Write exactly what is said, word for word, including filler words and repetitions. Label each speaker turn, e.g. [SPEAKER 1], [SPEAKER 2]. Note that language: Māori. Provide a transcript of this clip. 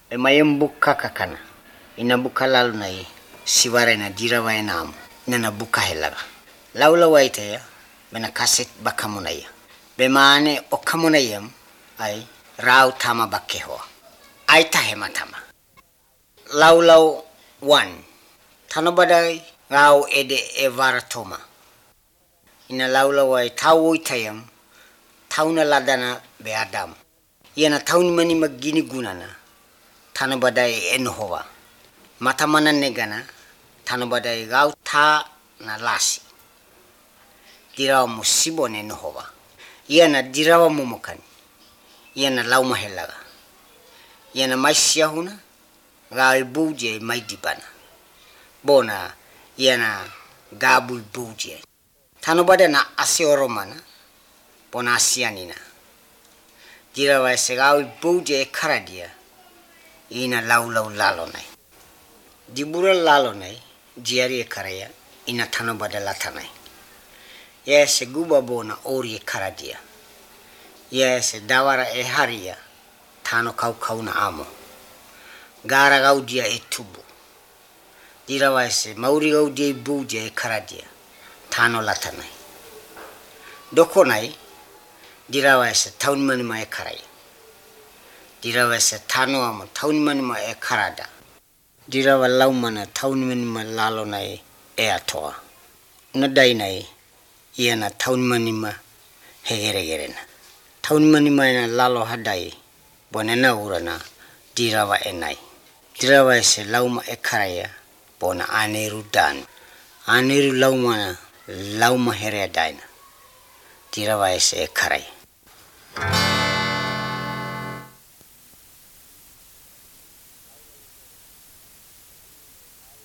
[SPEAKER 1] e mayem buka kakana ina buka lalu nai siware na dirawa enam nana buka helaga laula waite ya bena kaset bakamuna ya be mane okamuna yam ai rau tama bakeho ai tahema tama laulau one tanobadai rau ede evaratoma ina laula wai tau itayam tauna ladana be adam yana tauni mani magini gunana tanobadai enohova matamana negana tanobadai rau ta na lasi dirawa musibo ne enohova yana dirawa momokani yana lauma helaga yana maisia huna rau buje maidibana bona yana gabu buje tanobada na asioromana bona asianina dirawa serau buje karadia ina laulau lalonai dibura lalonai jiari karaya ina tanobada latanai yes guba bona ori karadia yes dawara e haria tano kau kau na amo gara gaudia etubu dirawa se mauri gaudia buje karadia tano latanai dokonai dirawa se taun mani ma e karai dirawa se tano amo taun mani ma e karada dirawa laumana taun mani ma lalonai e atoa nadai nai iana taun mani ma hegere gerena taun mani ma ina lalo hadai bonena urana dirawa enai dirawa se lauma e karaya bona aneru dan aneru laumana lauma here daina dirawa se e karai